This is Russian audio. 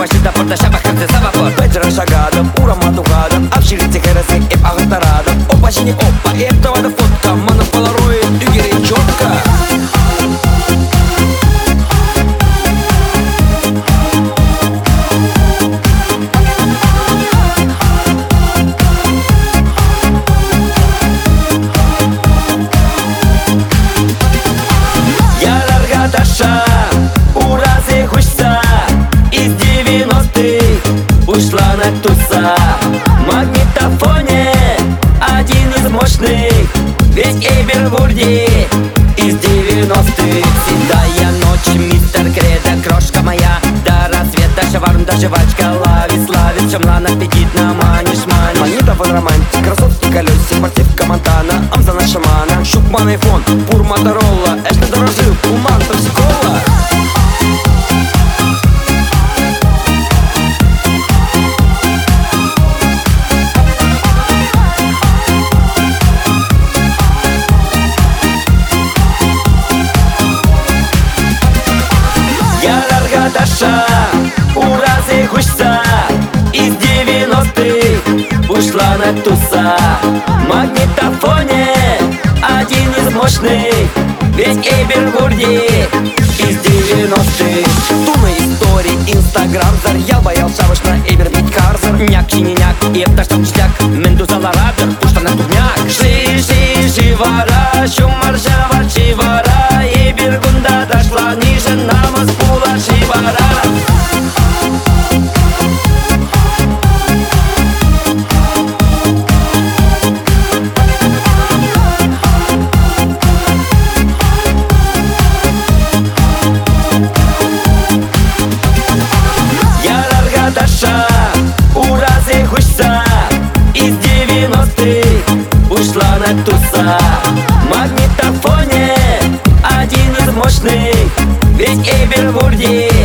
почти до порта, ща бахаться за вапор. Пятеро шагадов, урамат угадов, обширите хересек и пахотарадов. Опа, синий опа, и этого до фотка, мана полароид, югери четко. Таша, уразы хушса, из 90-х ушла на туса. В магнитофоне один из мощных, ведь Эйбервурди из 90-х. Седая ночь, мистер Кредо, крошка моя, до рассвета шаварм, да жвачка ловит, славит, чемлан аппетит на манишмань. Магнитофон романтик, кроссовки колесик, спортивка Монтана, Амзана шамана, Шукман айфон, Пур Моторола, Эш не дорожил, Уман токсикола. Таша, уразы хушса, из 90-х ушла на туса. В магнитофоне один из мощных, ведь Эйбервурди из 90-х. Туна истории, инстаграм, зарьял, боял шавыш на Эйбер, ведь карзер. Няк, чининяк, и пташтам чтяк, мендузала радер, пушта на тубняк. Живара, шумар, жава, чивара, Эйбергунда дошла ниже, на Москву, шивара. Таша, уразы хушса, из 90-х ушла на туса. В магнитофоне один из мощных, ведь Эйбервурди